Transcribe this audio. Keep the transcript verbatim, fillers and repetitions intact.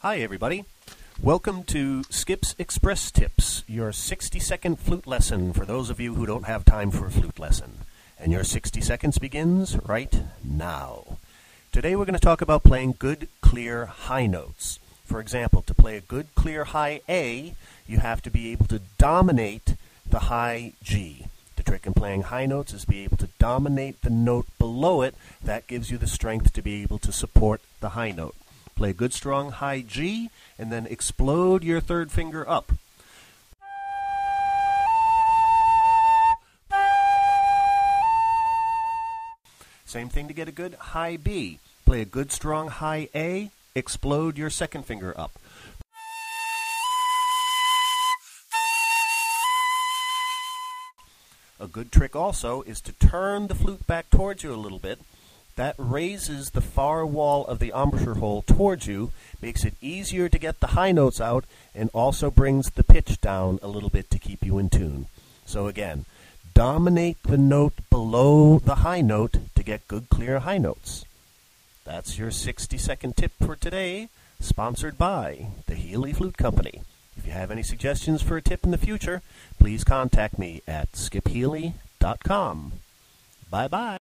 Hi everybody. Welcome to Skip's Express Tips, your sixty second flute lesson for those of you who don't have time for a flute lesson. And your sixty seconds begins right now. Today we're going to talk about playing good, clear, high notes. For example, to play a good, clear, high A, you have to be able to dominate the high G. The trick in playing high notes is to be able to dominate the note below it. That gives you the strength to be able to support the high note. Play a good, strong, high G, and then explode your third finger up. Same thing to get a good high B. Play a good, strong, high A, explode your second finger up. A good trick also is to turn the flute back towards you a little bit. That raises the far wall of the embouchure hole towards you, makes it easier to get the high notes out, and also brings the pitch down a little bit to keep you in tune. So again, dominate the note below the high note to get good, clear high notes. That's your sixty second tip for today, sponsored by the Healy Flute Company. If you have any suggestions for a tip in the future, please contact me at skip healy dot com. Bye-bye.